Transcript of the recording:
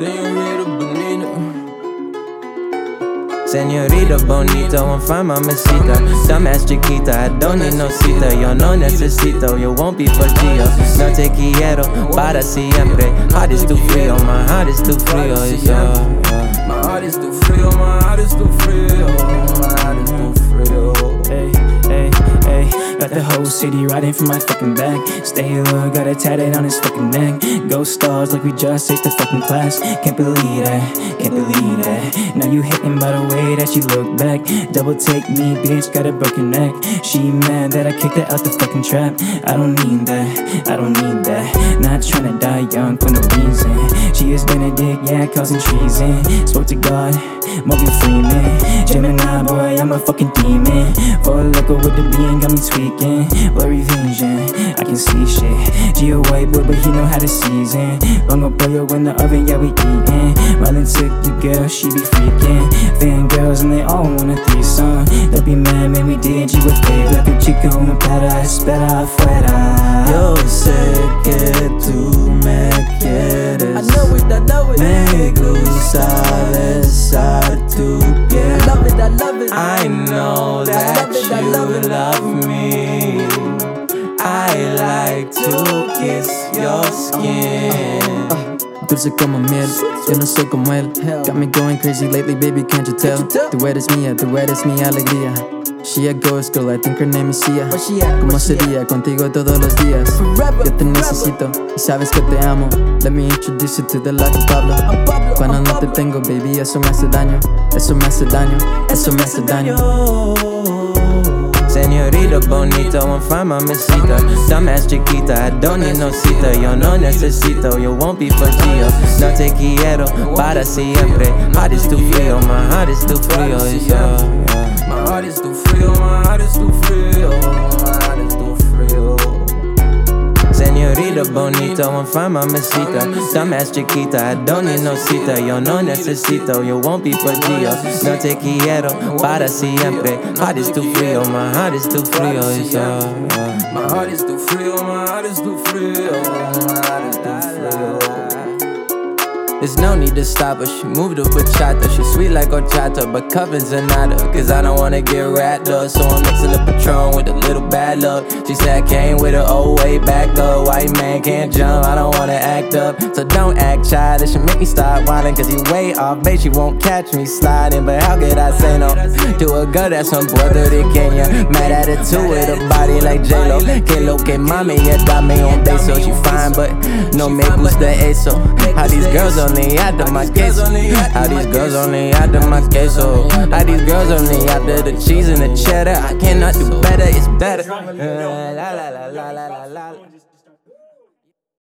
Señorita bonita. Señorita bonita, won't find mamacita. Dumbass chiquita, I don't need no cita. Yo no necesito, yo won't be fallida. No te quiero para siempre. Heart is too frío, my heart is too frío. My heart is too frío, my heart is too frío, my heart is too frío. Hey, hey, hey, got the whole city riding from my fucking back. Stay low, got it tatted on his fucking neck. Ghost stars like we just aced the fucking class. Can't believe that, can't believe that. Now you hating by the way that she look back. Double take me, bitch, got a broken neck. She mad that I kicked her out the fucking trap. I don't need that, I don't need that. Not tryna die young for no reason. She is Benedict, yeah, causing treason. Spoke to God, Morgan Freeman. Gemini boy, I'm a fucking demon. For loco with the being got me tweaking. Blurry vision, I can see shit. G a white boy, but he know how to season. Long up pollo in the oven, yeah, we eatin'. Marlon took your girl, she be freaking. Fangirls and they all want a threesome. Don't be mad, man, we did you a favor. Que chico me para, espera afuera. Yo sé que tú me quieres. I know it, I know it. Me gusta besar tu piel. I love it, I love it. I know that you love me. I like to kiss your skin. Dulce como miel, yo no soy como él. Got me going crazy lately, baby, can't you tell? Tú eres mía, tú eres mi alegría. She a ghost girl, I think her name is Sia. ¿Cómo sería contigo todos los días? Yo te necesito y sabes que te amo. Let me introduce you to the life of Pablo. Cuando no te tengo, baby, eso me hace daño. Eso me hace daño, eso me hace daño. Señorita bonita, won't find mamacita. Dumbass chiquita, I don't need no cita. Yo no necesito, yo won't be fallida. No te quiero para siempre. Heart is too frío, my heart is too frío. My heart is too frío, my heart is too frío, my heart is too frío. Señorita bonita, won't find mamacita. Dumbass chiquita, I don't need no cita. Yo no necesito, yo won't be fallida. No te quiero para siempre. Heart is too frío, my heart is too frío. My heart is too frío, my heart is too frío, my heart is too frío. There's no need to stop her, she moved to bachata. She sweet like horchata, but covens are nada. Cause I don't wanna get wrapped up, so I'm mixing the Patron with a little bad luck. She said I came with her old way back up. White man can't jump, I don't wanna act up. So don't act childish and make me start whining. Cause you way off base, she won't catch me sliding. But how could I say no to a girl that's from Puerto Riqueña? Mad attitude with a body like J-Lo. Que lo que mami, yeah, dame un beso. She fine, but no me gusta eso. How these girls only after my queso. How these girls only after my queso. How these girls only after the cheese and the cheddar. I cannot do better, it's better. La la la la la la la.